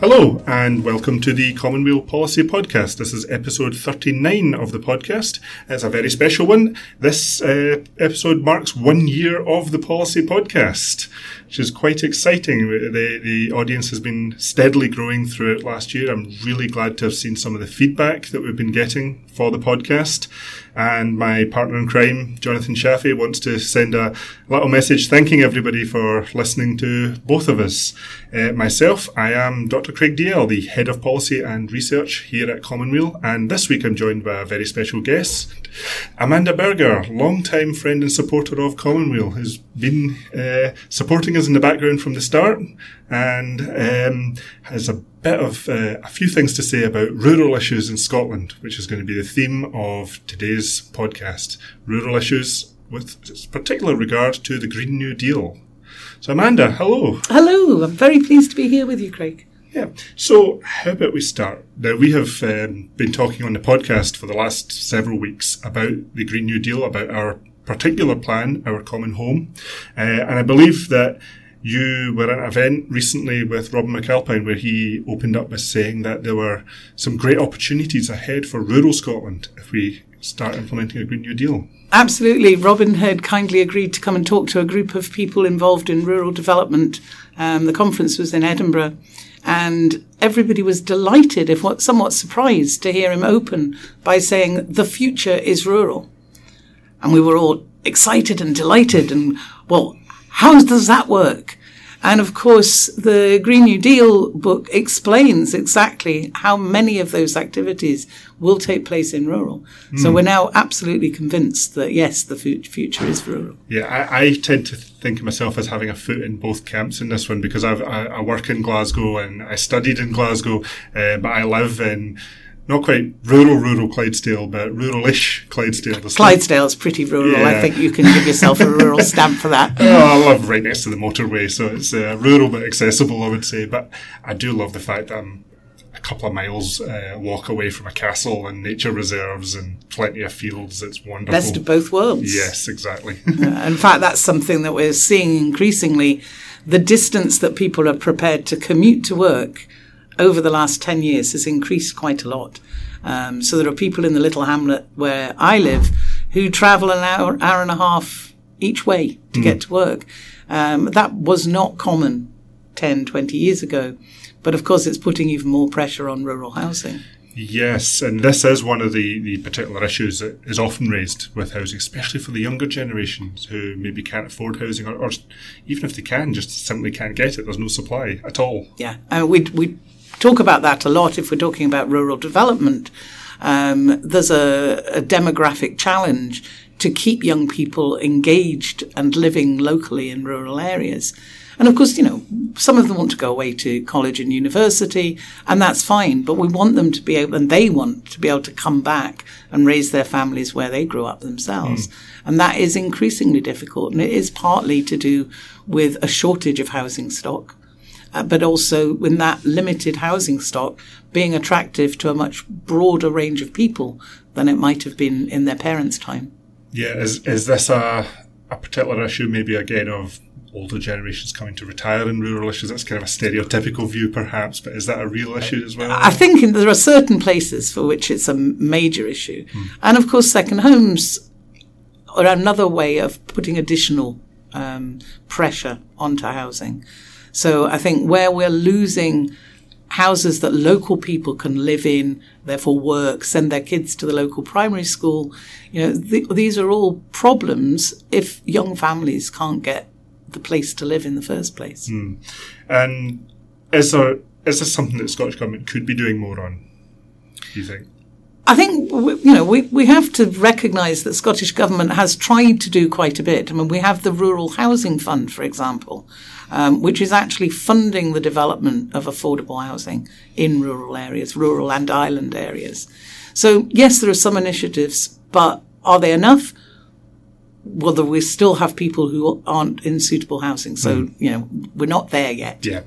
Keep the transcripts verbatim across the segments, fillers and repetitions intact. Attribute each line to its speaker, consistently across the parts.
Speaker 1: Hello and welcome to the Commonweal Policy Podcast. This is episode thirty-nine of the podcast. It's a very special one. This uh, episode marks one year of the Policy Podcast, which is quite exciting. The, the audience has been steadily growing throughout last year. I'm really glad to have seen some of the feedback that we've been getting for the podcast. And my partner in crime, Jonathan Shaffey, wants to send a little message thanking everybody for listening to both of us. Uh, myself, I am Doctor Craig Dalziel, the Head of Policy and Research here at Commonweal, and this week I'm joined by a very special guest, Amanda Berger, long-time friend and supporter of Commonweal, who's been uh, supporting us in the background from the start and um, has a bit of uh, a few things to say about rural issues in Scotland, which is going to be the theme of today's podcast. Rural issues with particular regard to the Green New Deal. So Amanda, hello.
Speaker 2: Hello, I'm very pleased to be here with you, Craig.
Speaker 1: Yeah, so how about we start? Now, we have um, been talking on the podcast for the last several weeks about the Green New Deal, about our particular plan, Our Common Home, uh, and I believe that you were at an event recently with Robin McAlpine where he opened up by saying that there were some great opportunities ahead for rural Scotland if we start implementing a Green New Deal.
Speaker 2: Absolutely. Robin had kindly agreed to come and talk to a group of people involved in rural development. Um, the conference was in Edinburgh, and everybody was delighted, if what, somewhat surprised, to hear him open by saying the future is rural. And we were all excited and delighted and, well, how does that work? And of course, the Green New Deal book explains exactly how many of those activities will take place in rural. Mm. So we're now absolutely convinced that, yes, the future is rural.
Speaker 1: Yeah, I, I tend to think of myself as having a foot in both camps in this one because I've, I, I work in Glasgow and I studied in Glasgow, uh, but I live in not quite rural, rural Clydesdale, but rural-ish Clydesdale.
Speaker 2: Clydesdale's pretty rural. Yeah. I think you can give yourself a rural stamp for that.
Speaker 1: Oh, I live right next to the motorway, so it's uh, rural but accessible, I would say. But I do love the fact that I'm a couple of miles uh, walk away from a castle and nature reserves and plenty of fields. It's wonderful.
Speaker 2: Best of both worlds.
Speaker 1: Yes, exactly.
Speaker 2: uh, in fact, that's something that we're seeing increasingly. The distance that people are prepared to commute to work over the last ten years has increased quite a lot. Um, so there are people in the little hamlet where I live who travel an hour, hour and a half each way to mm. get to work. Um, that was not common ten, twenty years ago. But of course, it's putting even more pressure on rural housing.
Speaker 1: Yes, and this is one of the, the particular issues that is often raised with housing, especially for the younger generations who maybe can't afford housing or, or even if they can, just simply can't get it. There's no supply at all.
Speaker 2: Yeah, and we we talk about that a lot if we're talking about rural development. Um, there's a, a demographic challenge to keep young people engaged and living locally in rural areas. And of course, you know, some of them want to go away to college and university, and that's fine. But we want them to be able, and they want to be able to come back and raise their families where they grew up themselves. Mm. And that is increasingly difficult. And it is partly to do with a shortage of housing stock, uh, but also in that limited housing stock being attractive to a much broader range of people than it might have been in their parents' time.
Speaker 1: Yeah, is is this a, a particular issue maybe again of older generations coming to retire in rural issues? That's kind of a stereotypical view perhaps, but is that a real issue as well?
Speaker 2: I think in, there are certain places for which it's a major issue. Hmm. And of course, second homes are another way of putting additional um, pressure onto housing. So I think where we're losing houses that local people can live in, therefore work, send their kids to the local primary school, you know, th- these are all problems if young families can't get the place to live in the first place.
Speaker 1: Mm. And is there is this something that the Scottish Government could be doing more on, do you think?
Speaker 2: I think, you know, we, we have to recognise that Scottish Government has tried to do quite a bit. I mean, we have the Rural Housing Fund, for example, um, which is actually funding the development of affordable housing in rural areas, rural and island areas. So, yes, there are some initiatives, but are they enough? Well, we still have people who aren't in suitable housing. So, mm. you know, we're not there yet.
Speaker 1: Yeah.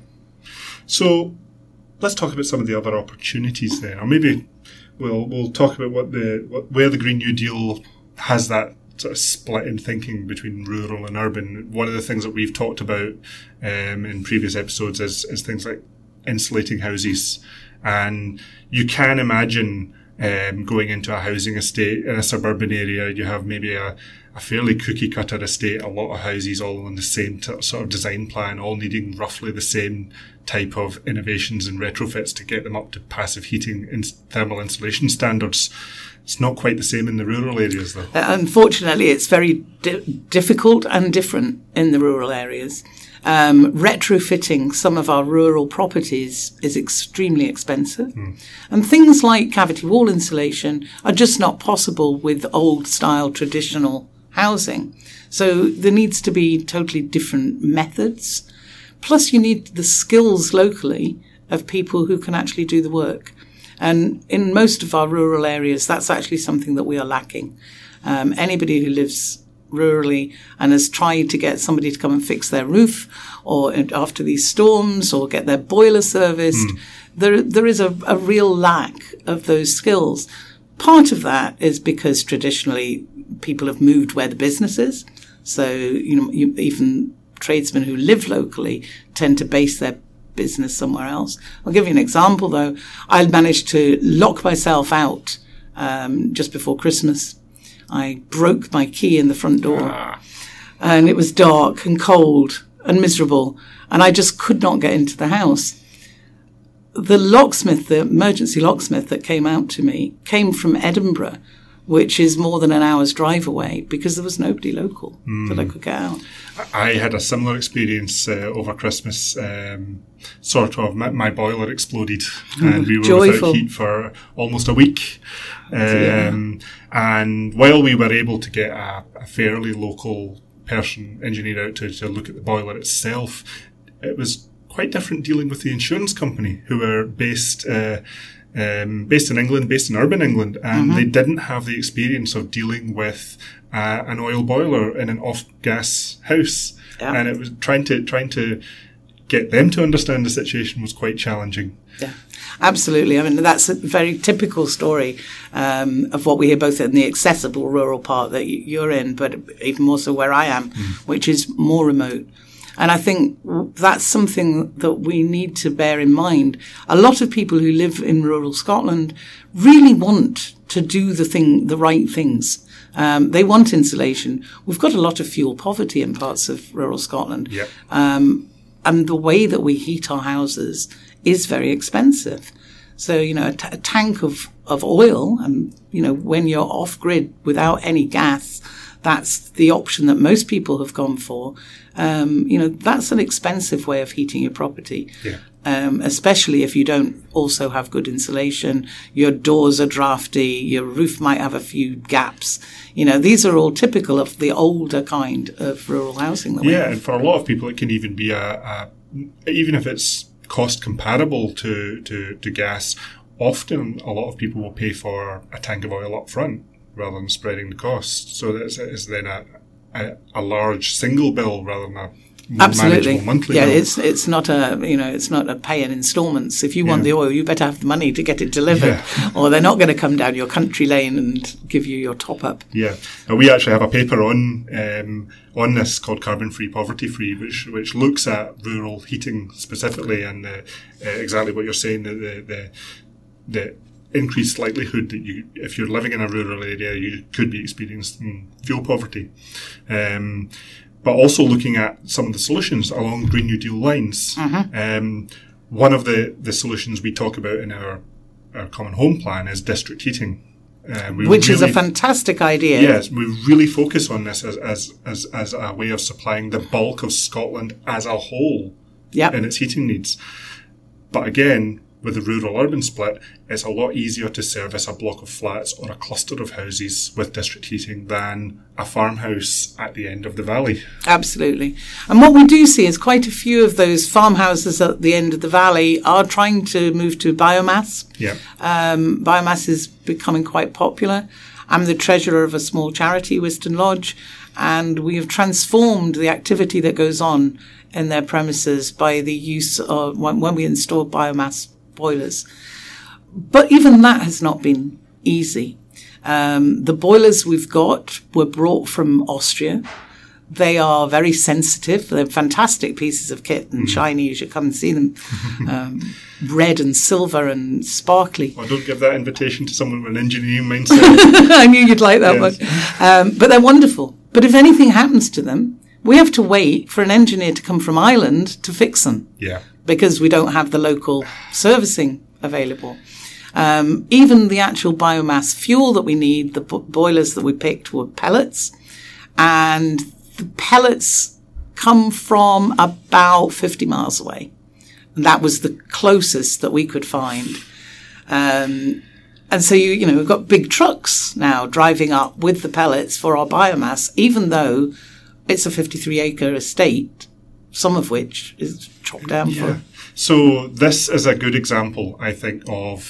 Speaker 1: So let's talk about some of the other opportunities there. Or maybe we'll we'll talk about what the what, where the Green New Deal has that sort of split in thinking between rural and urban. One of the things that we've talked about um, in previous episodes is, is things like insulating houses. And you can imagine um, going into a housing estate in a suburban area. You have maybe a, a fairly cookie-cutter estate, a lot of houses all on the same t- sort of design plan, all needing roughly the same type of innovations and retrofits to get them up to passive heating and thermal insulation standards. It's not quite the same in the rural areas, though.
Speaker 2: Uh, unfortunately, it's very di- difficult and different in the rural areas. Um, retrofitting some of our rural properties is extremely expensive. Mm. And things like cavity wall insulation are just not possible with old-style traditional housing. So there needs to be totally different methods. Plus, you need the skills locally of people who can actually do the work. And in most of our rural areas, that's actually something that we are lacking. Um, anybody who lives rurally and has tried to get somebody to come and fix their roof or after these storms or get their boiler serviced, mm. there there is a, a real lack of those skills. Part of that is because traditionally people have moved where the business is. So, you know, you, even tradesmen who live locally tend to base their business somewhere else. I'll give you an example, though. I managed to lock myself out um, just before Christmas. I broke my key in the front door, ah. and it was dark and cold and miserable, and I just could not get into the house. The locksmith, the emergency locksmith that came out to me, came from Edinburgh, which is more than an hour's drive away, because there was nobody local mm. that I could get out.
Speaker 1: I had a similar experience uh, over Christmas. Um, sort of, my, my boiler exploded, and we were
Speaker 2: Joyful.
Speaker 1: without heat for almost a week. Um, yeah. And while we were able to get a, a fairly local person, engineer, out to, to look at the boiler itself, it was quite different dealing with the insurance company, who were based uh, Um, based in England, based in urban England, and mm-hmm. they didn't have the experience of dealing with uh, an oil boiler in an off-gas house, yeah. and it was trying to trying to get them to understand the situation was quite challenging.
Speaker 2: Yeah, absolutely. I mean, that's a very typical story um, of what we hear both in the accessible rural part that you're in, but even more so where I am, mm. which is more remote. And I think that's something that we need to bear in mind. A lot of people who live in rural Scotland really want to do the thing, the right things. Um, they want insulation. We've got a lot of fuel poverty in parts of rural Scotland.
Speaker 1: Yep.
Speaker 2: Um, and the way that we heat our houses is very expensive. So, you know, a, t- a tank of, of oil, and, you know, when you're off grid without any gas, that's the option that most people have gone for. Um, you know, that's an expensive way of heating your property,
Speaker 1: yeah.
Speaker 2: um, especially if you don't also have good insulation. Your doors are drafty. Your roof might have a few gaps. You know, these are all typical of the older kind of rural housing. That
Speaker 1: yeah,
Speaker 2: we have.
Speaker 1: And for a lot of people, it can even be a, a even if it's cost comparable to, to, to gas, often a lot of people will pay for a tank of oil up front rather than spreading the cost. So that's it's then a, a a large single bill rather than a more
Speaker 2: Absolutely.
Speaker 1: manageable monthly
Speaker 2: yeah,
Speaker 1: bill.
Speaker 2: it's it's not a you know it's not a pay in instalments. If you want yeah. the oil, you better have the money to get it delivered, yeah. or they're not going to come down your country lane and give you your top up.
Speaker 1: Yeah, and we actually have a paper on um, on this called Carbon Free, Poverty Free, which which looks at rural heating specifically, and uh, uh, exactly what you're saying, the the the, the increased likelihood that you, if you're living in a rural area, you could be experiencing fuel poverty. Um, but also looking at some of the solutions along Green New Deal lines. Mm-hmm. Um, one of the, the solutions we talk about in our, our Common Home Plan is district heating. Uh, we
Speaker 2: Which
Speaker 1: really,
Speaker 2: is a fantastic idea.
Speaker 1: Yes, we really focus on this as, as, as, as a way of supplying the bulk of Scotland as a whole
Speaker 2: yep.
Speaker 1: in its heating needs. But again, with the rural-urban split, it's a lot easier to service a block of flats or a cluster of houses with district heating than a farmhouse at the end of the valley.
Speaker 2: Absolutely. And what we do see is quite a few of those farmhouses at the end of the valley are trying to move to biomass.
Speaker 1: Yeah.
Speaker 2: Um, biomass is becoming quite popular. I'm the treasurer of a small charity, Wiston Lodge, and we have transformed the activity that goes on in their premises by the use of when, when we install biomass boilers. But even that has not been easy. Um, the boilers we've got were brought from Austria. They are very sensitive. They're fantastic pieces of kit and mm. shiny. You should come and see them. Um, red and silver and sparkly.
Speaker 1: Well, don't give that invitation to someone with an engineering mindset.
Speaker 2: I knew you'd like that yes. one. Um, but they're wonderful. But if anything happens to them, we have to wait for an engineer to come from Ireland to fix them.
Speaker 1: Yeah.
Speaker 2: Because we don't have the local servicing available. Um, even the actual biomass fuel that we need, the bo- boilers that we picked were pellets. And the pellets come from about fifty miles away. And that was the closest that we could find. Um, and so, you, you know, we've got big trucks now driving up with the pellets for our biomass, even though it's a fifty-three acre estate, some of which is chopped down yeah. for.
Speaker 1: So this is a good example, I think, of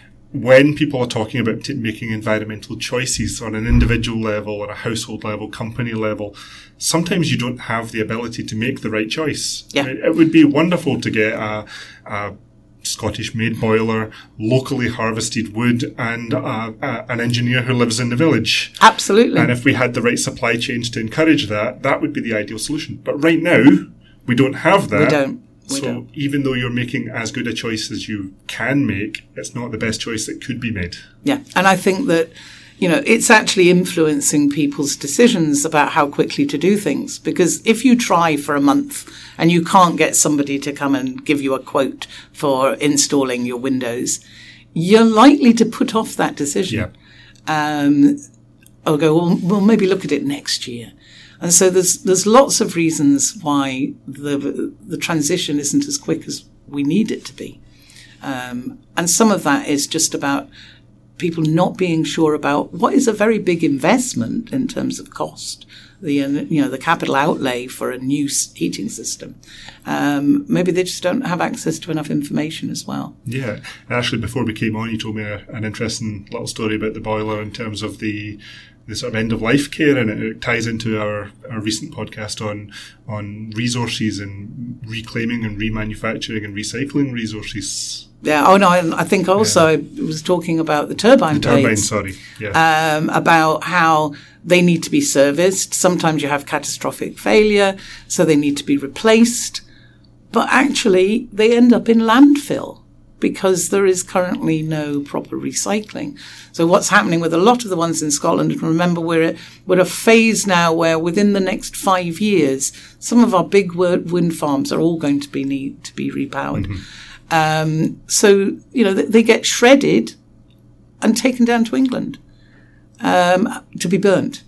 Speaker 1: when people are talking about t- making environmental choices on an individual level, on a household level, company level, sometimes you don't have the ability to make the right choice.
Speaker 2: Yeah.
Speaker 1: It, it would be wonderful to get a, a Scottish-made boiler, locally harvested wood, and a, a, an engineer who lives in the village.
Speaker 2: Absolutely.
Speaker 1: And if we had the right supply chains to encourage that, that would be the ideal solution. But right now, we don't have that.
Speaker 2: We don't. We
Speaker 1: so
Speaker 2: don't.
Speaker 1: even though you're making as good a choice as you can make, it's not the best choice that could be made.
Speaker 2: Yeah, and I think that, you know, it's actually influencing people's decisions about how quickly to do things. Because if you try for a month and you can't get somebody to come and give you a quote for installing your windows, you're likely to put off that decision.
Speaker 1: Yeah.
Speaker 2: Um, or go, well, we'll maybe look at it next year. And so there's there's lots of reasons why the the transition isn't as quick as we need it to be. Um, and some of that is just about people not being sure about what is a very big investment in terms of cost, the you know the capital outlay for a new heating system. Um, maybe they just don't have access to enough information as well.
Speaker 1: Yeah, actually, before we came on, you told me a, an interesting little story about the boiler in terms of the. the sort of end-of-life care, and it, it ties into our, our recent podcast on on resources and reclaiming and remanufacturing and recycling resources.
Speaker 2: Yeah, oh no, I think also yeah. I was talking about the turbine
Speaker 1: the
Speaker 2: blades.
Speaker 1: turbine, sorry. Yeah.
Speaker 2: Um, about how they need to be serviced. Sometimes you have catastrophic failure, so they need to be replaced. But actually, they end up in landfill, because there is currently no proper recycling. So what's happening with a lot of the ones in Scotland, and remember we're at, we're at a phase now where within the next five years, some of our big wind farms are all going to be need to be repowered. Mm-hmm. Um, so, you know, they get shredded and taken down to England um, to be burnt.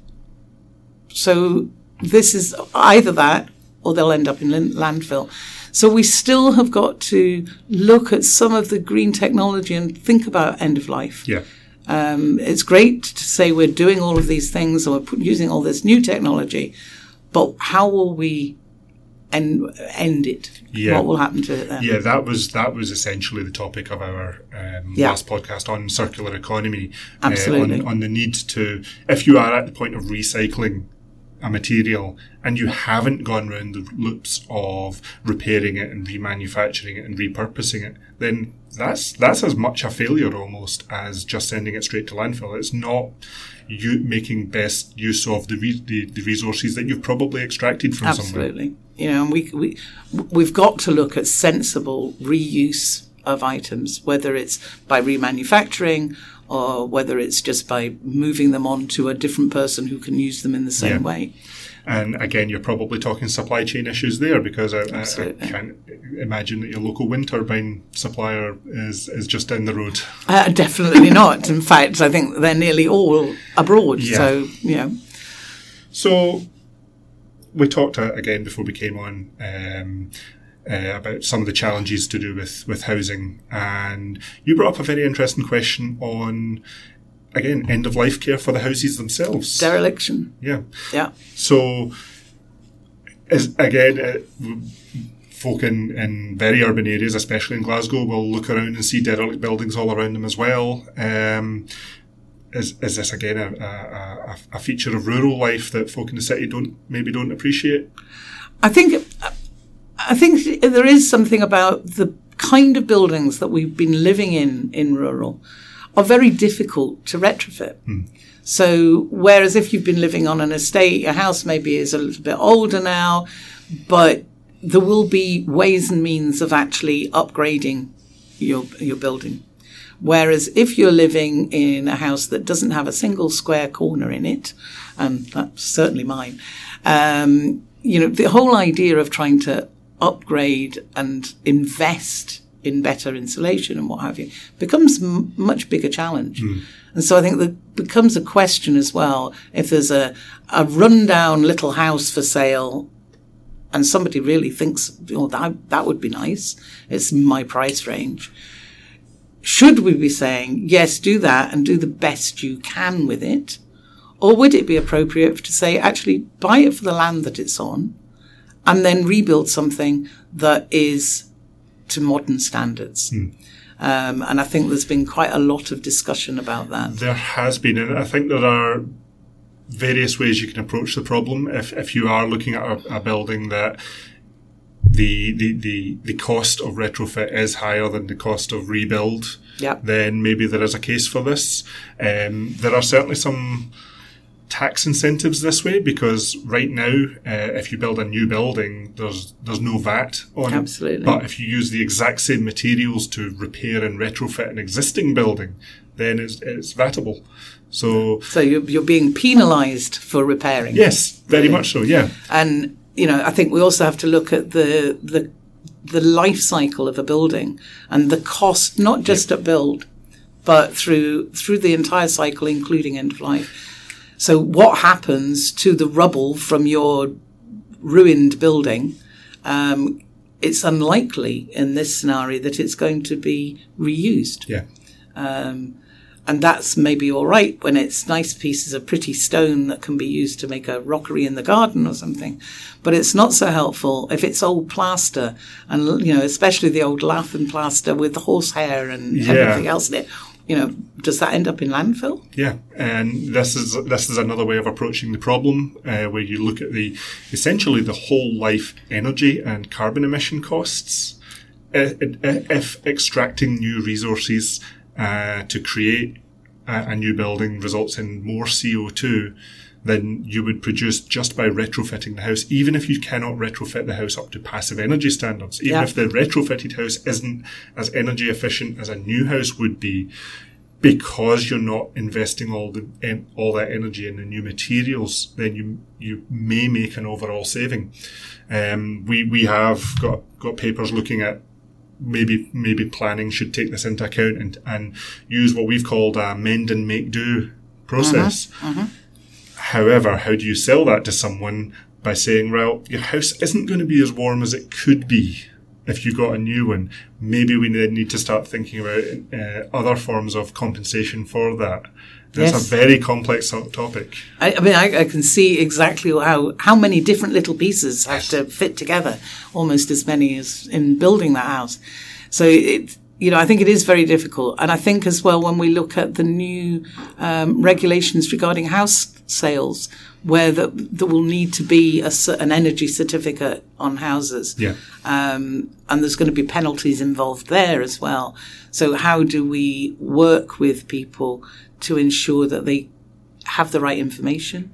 Speaker 2: So this is either that or they'll end up in landfill. So we still have got to look at some of the green technology and think about end of life.
Speaker 1: Yeah.
Speaker 2: Um, it's great to say we're doing all of these things and we're using all this new technology, but how will we end, end it?
Speaker 1: Yeah.
Speaker 2: What will happen to it then?
Speaker 1: Yeah, that was that was essentially the topic of our um, yeah. last podcast on circular economy.
Speaker 2: Absolutely.
Speaker 1: Uh, on, on the need to, if you are at the point of recycling a material and you haven't gone round the loops of repairing it and remanufacturing it and repurposing it, then that's that's as much a failure almost as just sending it straight to landfill. It's not you making best use of the re- the, the resources that you've probably extracted from somewhere.
Speaker 2: Absolutely. You know, and we we we've got to look at sensible reuse of items, whether it's by remanufacturing or whether it's just by moving them on to a different person who can use them in the same
Speaker 1: yeah.
Speaker 2: way.
Speaker 1: And again, you're probably talking supply chain issues there, because I, I, I can't imagine that your local wind turbine supplier is, is just down the road.
Speaker 2: Uh, definitely not. In fact, I think they're nearly all abroad.
Speaker 1: Yeah.
Speaker 2: So, you know.
Speaker 1: So we talked, uh, again, before we came on, um, Uh, about some of the challenges to do with, with housing. And you brought up a very interesting question on, again, end-of-life care for the houses themselves.
Speaker 2: Dereliction.
Speaker 1: Yeah.
Speaker 2: Yeah.
Speaker 1: So, as, again, uh, folk in, in very urban areas, especially in Glasgow, will look around and see derelict buildings all around them as well. Um, is, is this, again, a, a, a feature of rural life that folk in the city don't maybe don't appreciate?
Speaker 2: I think... I think there is something about the kind of buildings that we've been living in in rural are very difficult to retrofit.
Speaker 1: Mm.
Speaker 2: So whereas if you've been living on an estate, your house maybe is a little bit older now, but there will be ways and means of actually upgrading your your building. Whereas if you're living in a house that doesn't have a single square corner in it, and that's certainly mine, um, you know, the whole idea of trying to upgrade and invest in better insulation and what have you becomes m- much bigger challenge. Mm. And so I think that becomes a question as well, if there's a, a rundown little house for sale and somebody really thinks, oh, that, that would be nice, it's my price range. Should we be saying, yes, do that and do the best you can with it? Or would it be appropriate to say, actually, buy it for the land that it's on and then rebuild something that is to modern standards? Mm. Um, and I think there's been quite a lot of discussion about that.
Speaker 1: There has been, and I think there are various ways you can approach the problem. If if you are looking at a, a building that the, the the the cost of retrofit is higher than the cost of rebuild,
Speaker 2: yep.
Speaker 1: then maybe there is a case for this. Um, there are certainly some tax incentives this way, because right now, uh, if you build a new building, there's there's no V A T on
Speaker 2: Absolutely.
Speaker 1: it. But if you use the exact same materials to repair and retrofit an existing building, then it's, it's VATable. So,
Speaker 2: so you're, you're being penalised for repairing.
Speaker 1: Yes, very really. much so. Yeah,
Speaker 2: and you know, I think we also have to look at the the the life cycle of a building and the cost, not just yep. at build, but through through the entire cycle, including end of life. So what happens to the rubble from your ruined building? Um, it's unlikely in this scenario that it's going to be reused.
Speaker 1: Yeah.
Speaker 2: Um, and that's maybe all right when it's nice pieces of pretty stone that can be used to make a rockery in the garden or something. But it's not so helpful if it's old plaster, and, you know, especially the old Latham plaster with horsehair and
Speaker 1: yeah.
Speaker 2: everything else in it. You know, does that end up in landfill?
Speaker 1: Yeah, and this is this is another way of approaching the problem, uh, where you look at the essentially the whole life energy and carbon emission costs. Uh, if extracting new resources uh, to create a, a new building results in more C O two than you would produce just by retrofitting the house, even if you cannot retrofit the house up to passive energy standards, even yeah. if the retrofitted house isn't as energy efficient as a new house would be, because you're not investing all the all that energy in the new materials, then you you may make an overall saving. Um, we we have got got papers looking at maybe maybe planning should take this into account and and use what we've called a mend and make do process.
Speaker 2: Mm-hmm. Mm-hmm.
Speaker 1: However, how do you sell that to someone by saying, well, your house isn't going to be as warm as it could be if you got a new one? Maybe we then need to start thinking about uh, other forms of compensation for that. It's yes. a very complex topic.
Speaker 2: I, I mean, I, I can see exactly how, how many different little pieces have to fit together, almost as many as in building that house. So it, you know, I think it is very difficult. And I think as well, when we look at the new um, regulations regarding house sales, where the, there will need to be a, an energy certificate on houses.
Speaker 1: Yeah.
Speaker 2: Um, and there's going to be penalties involved there as well. So how do we work with people to ensure that they have the right information,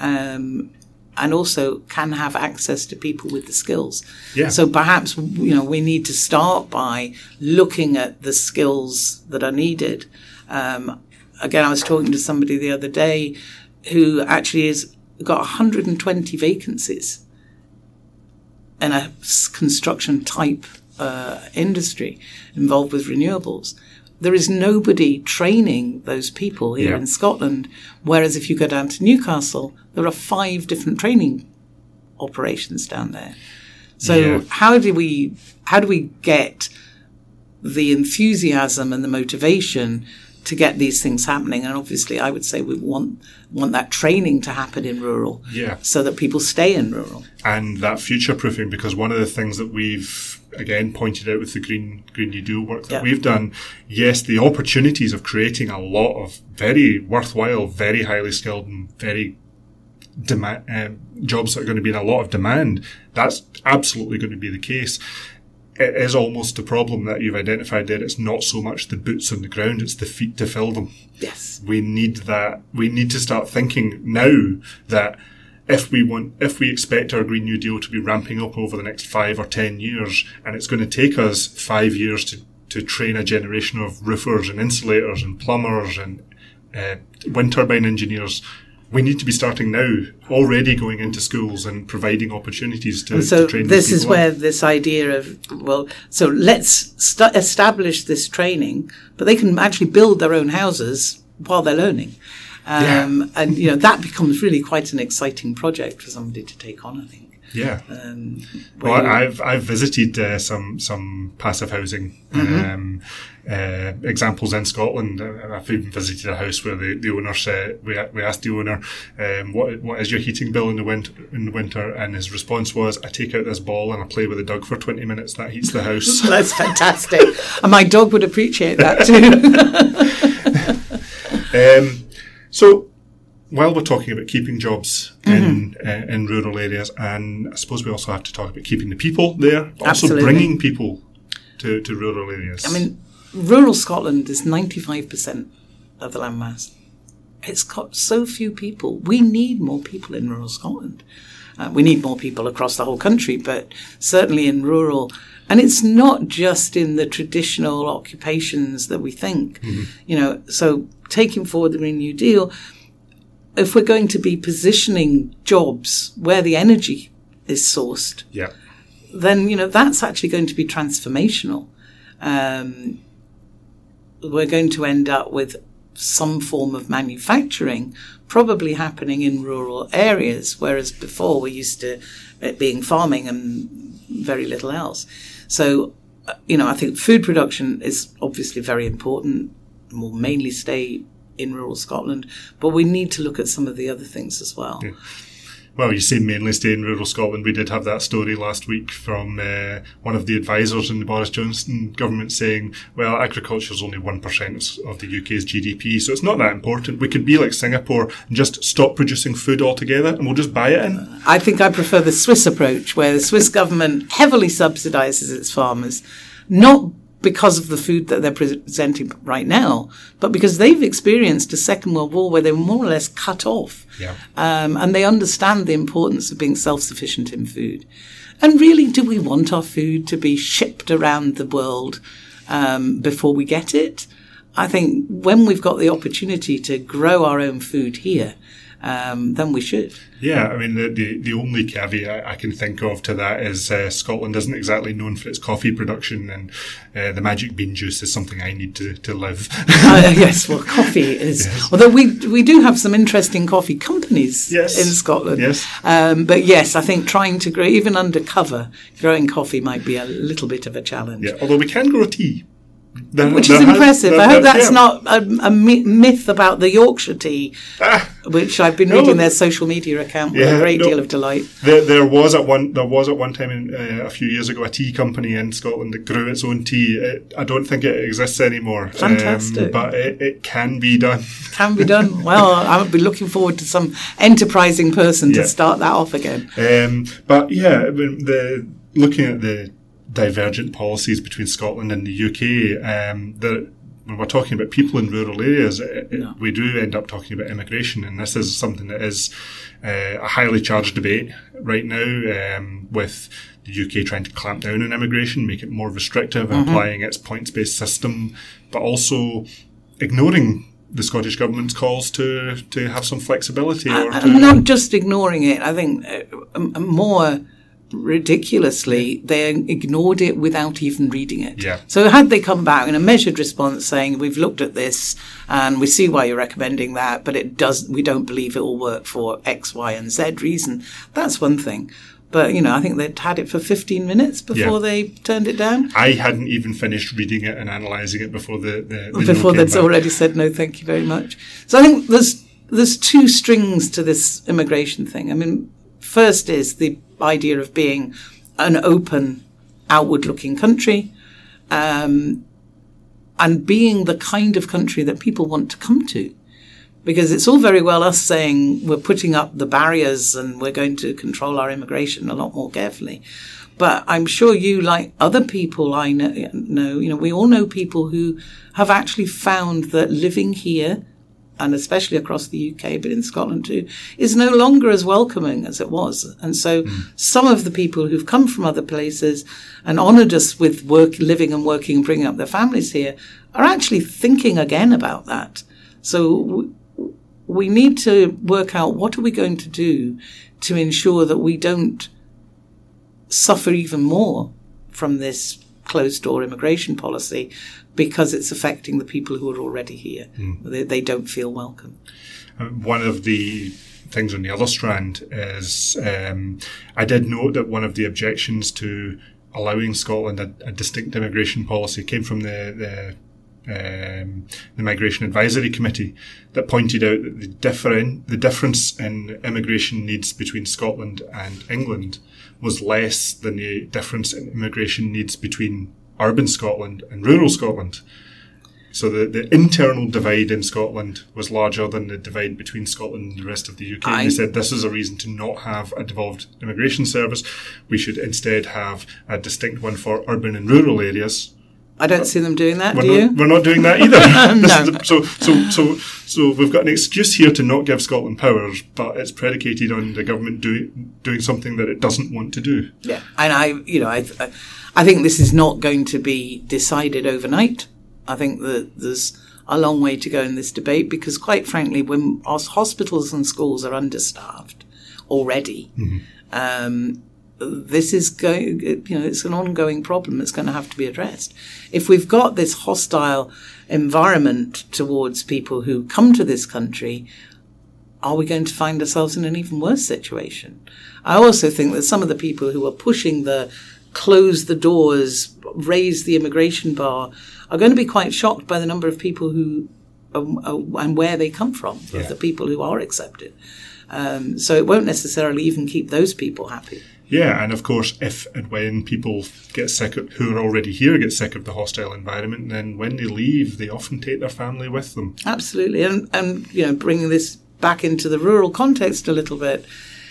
Speaker 2: um, and also can have access to people with the skills?
Speaker 1: Yeah.
Speaker 2: So perhaps, you know, we need to start by looking at the skills that are needed. Um, again, I was talking to somebody the other day who actually has got one hundred twenty vacancies in a construction type uh, industry involved with renewables. There is nobody training those people here yeah. in Scotland, whereas if you go down to Newcastle, there are five different training operations down there. So yeah. how do we how do we get the enthusiasm and the motivation to get these things happening? And obviously, I would say we want want that training to happen in rural,
Speaker 1: yeah,
Speaker 2: so that people stay in rural.
Speaker 1: And that future proofing, because one of the things that we've again pointed out with the Green Green New Deal work that yeah. we've done, yes, the opportunities of creating a lot of very worthwhile, very highly skilled, and very demand um, jobs that are going to be in a lot of demand. That's absolutely going to be the case. it is almost the problem that you've identified there. It's not so much the boots on the ground, it's the feet to fill them.
Speaker 2: Yes.
Speaker 1: We need that. We need to start thinking now that if we want, if we expect our Green New Deal to be ramping up over the next five or ten years, and it's going to take us five years to, to train a generation of roofers and insulators and plumbers and uh, wind turbine engineers, we need to be starting now, already going into schools and providing opportunities to,
Speaker 2: so
Speaker 1: to train
Speaker 2: this
Speaker 1: these
Speaker 2: is
Speaker 1: people
Speaker 2: where
Speaker 1: up.
Speaker 2: this idea of, well, so let's st- establish this training, but they can actually build their own houses while they're learning. Um,
Speaker 1: yeah.
Speaker 2: And, you know, that becomes really quite an exciting project for somebody to take on, I think.
Speaker 1: Yeah.
Speaker 2: Um,
Speaker 1: well,
Speaker 2: you,
Speaker 1: I've I've visited uh, some some passive housing mm-hmm. um, uh, examples in Scotland. I've even visited a house where the, the owner said, we we asked the owner, um, what what is your heating bill in the winter in the winter, and his response was, I take out this ball and I play with the dog for twenty minutes. That heats the house.
Speaker 2: That's fantastic, and my dog would appreciate that
Speaker 1: too. um, so. While we're talking about keeping jobs in mm-hmm. uh, in rural areas, and I suppose we also have to talk about keeping the people there, but also
Speaker 2: Absolutely.
Speaker 1: bringing people to, to rural areas.
Speaker 2: I mean, rural Scotland is ninety-five percent of the landmass. It's got so few people. We need more people in rural Scotland. Uh, we need more people across the whole country, but certainly in rural. And it's not just in the traditional occupations that we think. Mm-hmm. You know, so taking forward the Green New Deal, if we're going to be positioning jobs where the energy is sourced,
Speaker 1: yeah.
Speaker 2: then, you know, that's actually going to be transformational. Um, we're going to end up with some form of manufacturing probably happening in rural areas, whereas before we used to it being farming and very little else. So, you know, I think food production is obviously very important and will mainly stay in rural Scotland, but we need to look at some of the other things as well.
Speaker 1: Yeah. Well, you say mainly stay in rural Scotland. We did have that story last week from uh, one of the advisors in the Boris Johnson government saying, well, agriculture is only one percent of the U K's G D P, so it's not that important. We could be like Singapore and just stop producing food altogether and we'll just buy it in.
Speaker 2: I think I prefer the Swiss approach, where the Swiss government heavily subsidises its farmers, not because of the food that they're presenting right now, but because they've experienced a Second World War where they were more or less cut off.
Speaker 1: Yeah.
Speaker 2: Um, and they understand the importance of being self-sufficient in food. And really, do we want our food to be shipped around the world um, before we get it? I think when we've got the opportunity to grow our own food here, Um, then we should.
Speaker 1: Yeah, I mean, the, the, the only caveat I can think of to that is uh, Scotland isn't exactly known for its coffee production, and uh, the magic bean juice is something I need to, to live.
Speaker 2: uh, yes, well, coffee is... Yes. Although we we do have some interesting coffee companies
Speaker 1: yes.
Speaker 2: in Scotland.
Speaker 1: Yes.
Speaker 2: Um, but yes, I think trying to grow, even undercover, growing coffee might be a little bit of a challenge.
Speaker 1: Yeah, although we can grow tea. There,
Speaker 2: which is impressive.
Speaker 1: Has,
Speaker 2: I hope that's
Speaker 1: yeah.
Speaker 2: not a, a myth about the Yorkshire tea, ah, which I've been
Speaker 1: no,
Speaker 2: reading their social media account with
Speaker 1: yeah,
Speaker 2: a great
Speaker 1: no,
Speaker 2: deal of delight.
Speaker 1: There, there was at one. There was at one time in, uh, a few years ago a tea company in Scotland that grew its own tea. It, I don't think it exists anymore.
Speaker 2: Fantastic,
Speaker 1: um, but it, it can be done.
Speaker 2: Can be done. Well, I would be looking forward to some enterprising person
Speaker 1: yeah.
Speaker 2: to start that off again.
Speaker 1: Um, but yeah, the looking at the divergent policies between Scotland and the U K, um, the, when we're talking about people in rural areas, it,
Speaker 2: no.
Speaker 1: we do end up talking about immigration, and this is something that is uh, a highly charged debate right now, um, with the U K trying to clamp down on immigration, make it more restrictive, mm-hmm. applying its points-based system, but also ignoring the Scottish Government's calls to, to have some flexibility. Or
Speaker 2: I,
Speaker 1: to,
Speaker 2: I'm not just ignoring it. I think uh, more... ridiculously, they ignored it without even reading it.
Speaker 1: Yeah.
Speaker 2: So had they come back in a measured response saying, we've looked at this and we see why you're recommending that, but it does, we don't believe it will work for X, Y, and Z reason, that's one thing. But, you know, I think they'd had it for fifteen minutes before yeah. they turned it down.
Speaker 1: I hadn't even finished reading it and analysing it before the... the, the
Speaker 2: before they'd already said, no, thank you very much. So I think there's there's two strings to this immigration thing. I mean, first is the idea of being an open, outward-looking country, um, and being the kind of country that people want to come to. Because it's all very well us saying we're putting up the barriers and we're going to control our immigration a lot more carefully. But I'm sure you, like other people I know, know, you know, we all know people who have actually found that living here, and especially across the U K, but in Scotland too, is no longer as welcoming as it was. And so mm. some of the people who've come from other places and honoured us with work, living and working and bringing up their families here are actually thinking again about that. So we need to work out what are we going to do to ensure that we don't suffer even more from this closed-door immigration policy because it's affecting the people who are already here. Mm. They, they don't feel welcome.
Speaker 1: One of the things on the other strand is um, I did note that one of the objections to allowing Scotland a, a distinct immigration policy came from the, the Um, the Migration Advisory Committee that pointed out that the, different, the difference in immigration needs between Scotland and England was less than the difference in immigration needs between urban Scotland and rural Scotland. So the, the internal divide in Scotland was larger than the divide between Scotland and the rest of the U K. I, and they said this is a reason to not have a devolved immigration service. We should instead have a distinct one for urban and rural areas.
Speaker 2: I don't see them doing that,
Speaker 1: we're
Speaker 2: do
Speaker 1: not,
Speaker 2: you?
Speaker 1: We're not doing that either.
Speaker 2: No.
Speaker 1: the, so, so, so, so we've got an excuse here to not give Scotland powers, but it's predicated on the government doing doing something that it doesn't want to do.
Speaker 2: Yeah, and I, you know, I, I think this is not going to be decided overnight. I think that there's a long way to go in this debate because, quite frankly, when our hospitals and schools are understaffed already. Mm-hmm. Um, This is going, you know, it's an ongoing problem that's going to have to be addressed. If we've got this hostile environment towards people who come to this country, are we going to find ourselves in an even worse situation? I also think that some of the people who are pushing the close the doors, raise the immigration bar, are going to be quite shocked by the number of people who uh, and where they come from, yeah. of the people who are accepted. Um, so it won't necessarily even keep those people happy.
Speaker 1: Yeah, and of course, if and when people get sick of, who are already here get sick of the hostile environment, then when they leave, they often take their family with them.
Speaker 2: Absolutely, and and you know, bringing this back into the rural context a little bit,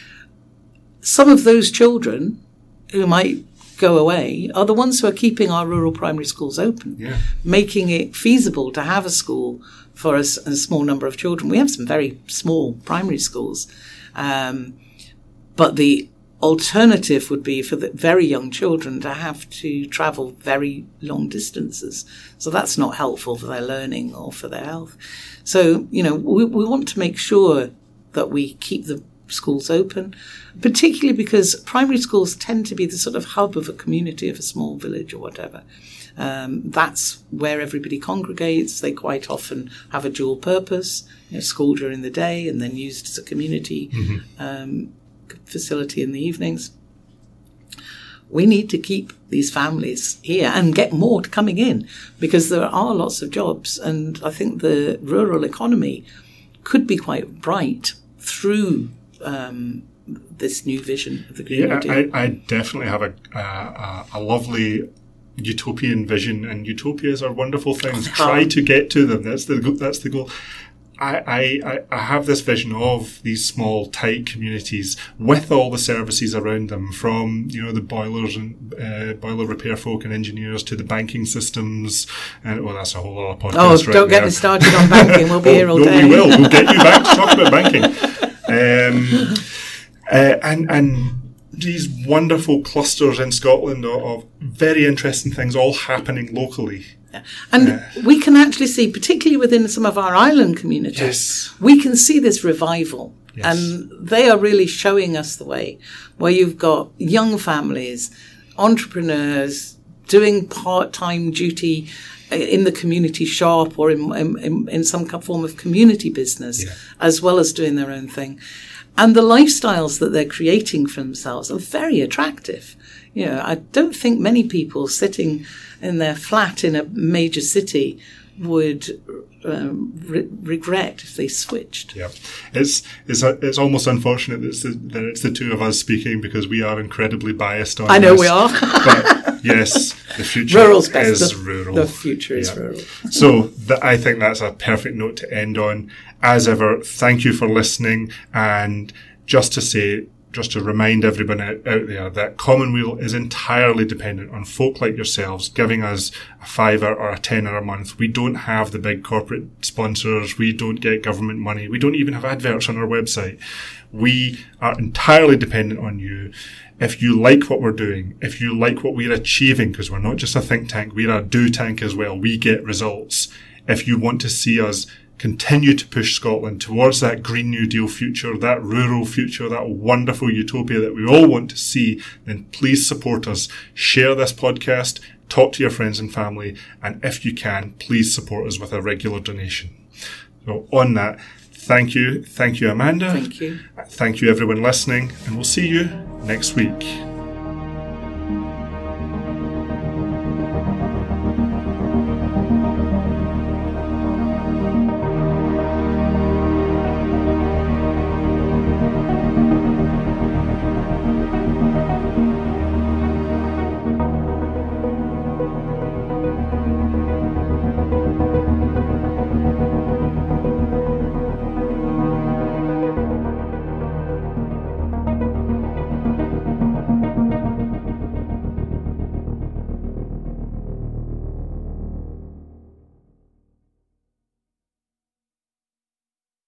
Speaker 2: some of those children who might go away are the ones who are keeping our rural primary schools open,
Speaker 1: yeah.
Speaker 2: making it feasible to have a school for a, a small number of children. We have some very small primary schools, um, but the alternative would be for the very young children to have to travel very long distances. So that's not helpful for their learning or for their health. So, you know, we, we want to make sure that we keep the schools open, particularly because primary schools tend to be the sort of hub of a community, of a small village or whatever. Um, that's where everybody congregates. They quite often have a dual purpose, you know, school during the day and then used as a community mm-hmm. um facility in the evenings. We need to keep these families here and get more coming in because there are lots of jobs, and I think the rural economy could be quite bright through um, this new vision of the community.
Speaker 1: Yeah, I, I definitely have a, a, a lovely utopian vision, and utopias are wonderful things. Try to get to them. That's the that's the goal. I, I, I have this vision of these small, tight communities with all the services around them, from, you know, the boilers and uh, boiler repair folk and engineers to the banking systems. And well, that's a whole other podcast.
Speaker 2: Oh,
Speaker 1: right
Speaker 2: don't
Speaker 1: there.
Speaker 2: get me started on banking. We'll be
Speaker 1: oh,
Speaker 2: here all
Speaker 1: no,
Speaker 2: day.
Speaker 1: We will. We'll get you back to talk about banking. Um, uh, and and these wonderful clusters in Scotland of, of very interesting things all happening locally.
Speaker 2: And
Speaker 1: uh,
Speaker 2: we can actually see, particularly within some of our island communities,
Speaker 1: yes.
Speaker 2: we can see this revival.
Speaker 1: Yes.
Speaker 2: And they are really showing us the way, where you've got young families, entrepreneurs, doing part-time duty in the community shop or in, in, in some form of community business,
Speaker 1: yeah.
Speaker 2: as well as doing their own thing. And the lifestyles that they're creating for themselves are very attractive. You know, I don't think many people sitting in their flat in a major city would um, re- regret if they switched.
Speaker 1: Yeah, it's it's it's almost unfortunate that it's, the, that it's the two of us speaking because we are incredibly biased on
Speaker 2: I know
Speaker 1: this.
Speaker 2: we are.
Speaker 1: But yes, the future
Speaker 2: Rural's best.
Speaker 1: is
Speaker 2: the,
Speaker 1: rural.
Speaker 2: The future is
Speaker 1: yeah.
Speaker 2: rural.
Speaker 1: So th- I think that's a perfect note to end on. As ever, thank you for listening. And just to say, just to remind everyone out, out there that Commonweal is entirely dependent on folk like yourselves giving us a fiver or a tenner a month. We don't have the big corporate sponsors. We don't get government money. We don't even have adverts on our website. We are entirely dependent on you. If you like what we're doing, if you like what we're achieving, because we're not just a think tank, we're a do tank as well. We get results. If you want to see us continue to push Scotland towards that Green New Deal future, that rural future, that wonderful utopia that we all want to see, then please support us. Share this podcast, talk to your friends and family, and if you can, please support us with a regular donation. So on that, thank you. Thank you, Amanda.
Speaker 2: Thank you.
Speaker 1: Thank you, everyone listening, and we'll see you next week.